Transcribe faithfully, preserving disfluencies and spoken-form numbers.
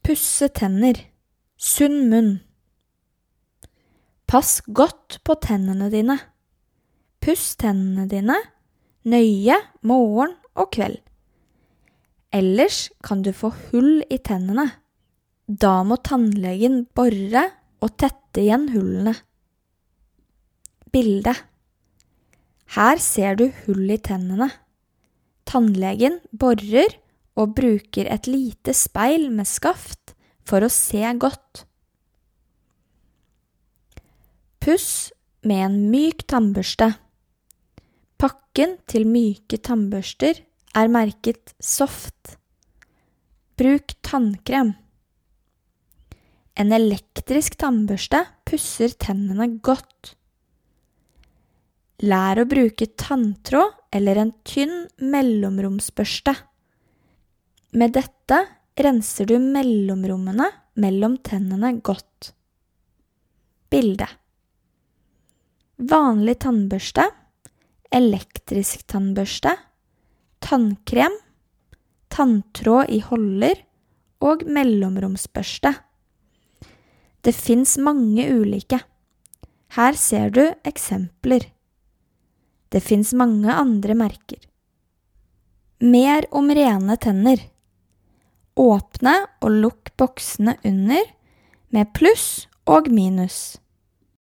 Pusse tenner. Sunn munn. Pass godt på tennene dine. Puss tennene dine nøye morgen og kveld. Ellers kan du få hull i tennene. Da må tannlegen borre og tette igjen hullene. Bilde. Her ser du hull i tennene. Tannlegen borer og bruker et lite speil med skaft for å se godt. Puss med en myk tannbørste. Pakken til myke tannbørster er merket soft. Bruk tannkrem. En elektrisk tannbørste pusser tennene godt. Lær å bruke tanntråd eller en tynn mellomromsbørste. Med dette renser du mellomrommene mellom tennene godt. Bilde. Vanlig tannbørste, elektrisk tannbørste, tannkrem, tanntråd i holder og mellomromsbørste. Det finnes mange ulike. Her ser du eksempler. Det finnes mange andre merker. Mer om rene tenner. Åpne og lukk boksene under med pluss og minus.